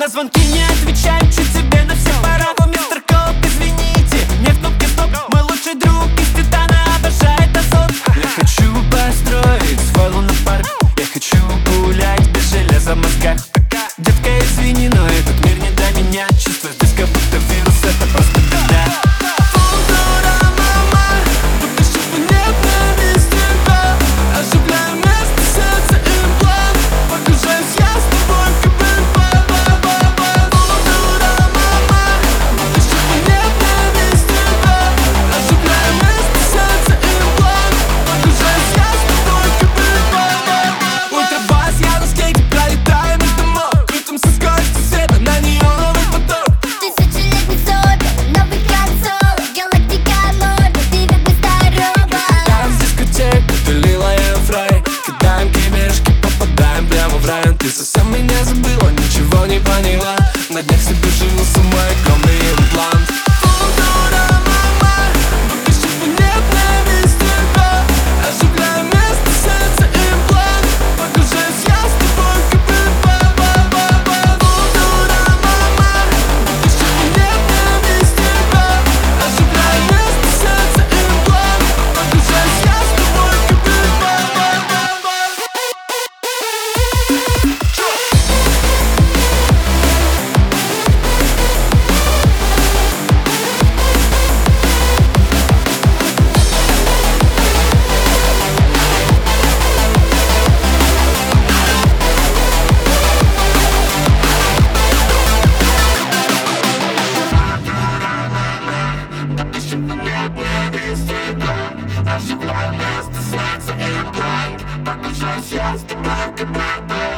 звонки не отвечаю, чуть тебе на все пора. Мистер Коп, извините, не в кнопке стоп. Мой лучший друг из Титана обожает азот. Я хочу построить свой лунопарк. Я хочу гулять без железа в мозгах. Детка, извини, но этот мир не для меня. Чувство здесь как будто вирус, это просто беда. Ты совсем меня забыла, ничего не поняла. На днях себе жила с ума огромный имплант. Оживляю место, сердце и план. Покажись, я с тобой, как